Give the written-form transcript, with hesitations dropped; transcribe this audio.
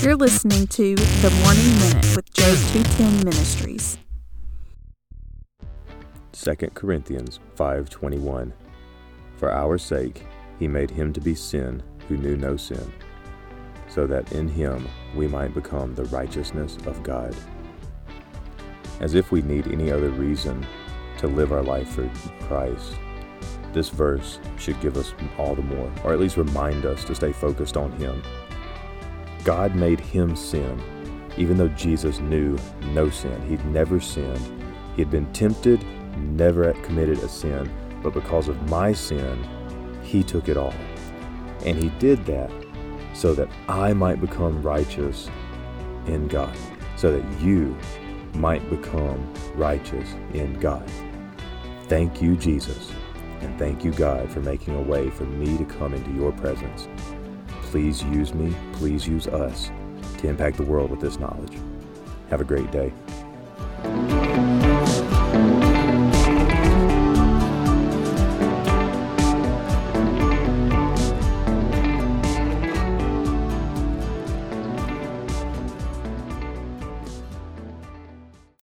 You're listening to The Morning Minute with Joe 210 Ministries. 2 Corinthians 5:21. For our sake he made him to be sin who knew no sin, so that in him we might become the righteousness of God. As if we need any other reason to live our life for Christ, this verse should give us all the more, or at least remind us to stay focused on him. God made him sin, even though Jesus knew no sin. He'd never sinned. He had been tempted, never committed a sin, but because of my sin, he took it all. And he did that so that I might become righteous in God, so that you might become righteous in God. Thank you, Jesus, and thank you, God, for making a way for me to come into your presence. Please use me, please use us to impact the world with this knowledge. Have a great day.